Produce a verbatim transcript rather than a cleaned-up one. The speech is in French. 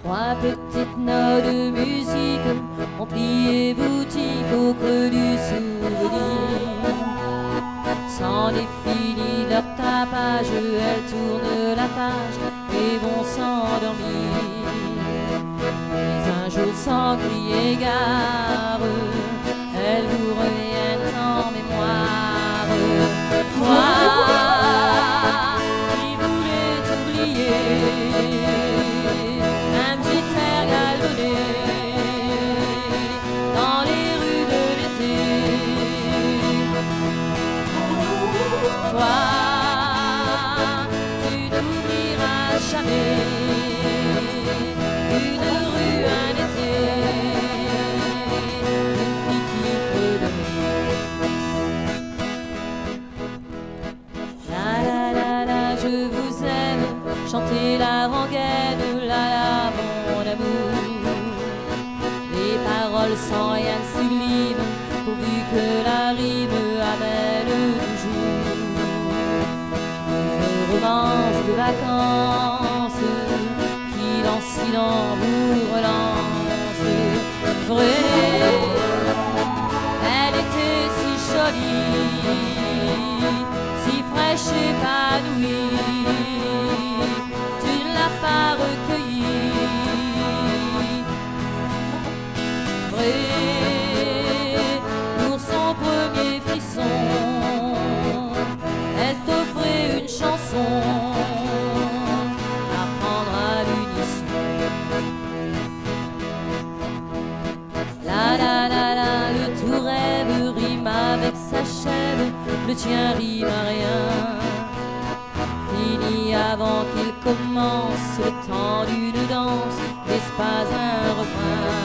Trois petites notes de musique ont plié boutique au creux du souvenir. C'en est fini leur tapage, elles tournent la page et vont s'endormir. Mais un jour sans crier gare, elles vous reviennent en mémoire. Toi qui voulais t'oublier, un petit air galonné dans les rues de l'été. Toi, tu n'oublieras jamais une rue, un été, une fille qui fredonnait. La la la la, je vous aime, chantez la rengaine, la la mon amour. Les paroles sans rien de sublime, pourvu que la rime amène toujours une romance de vacances qui lancinant vous relance. Vrai, elle était si jolie, si fraîche épanouie, tu ne l'as pas recueillie. Vrai, pour son premier frisson, elle t'offrait une chanson à prendre à l'unisson. La la la la, le tout rêve rime avec sa chèvre, le tien rime à rien. Fini avant qu'il commence le temps d'une danse, n'est-ce pas un refrain?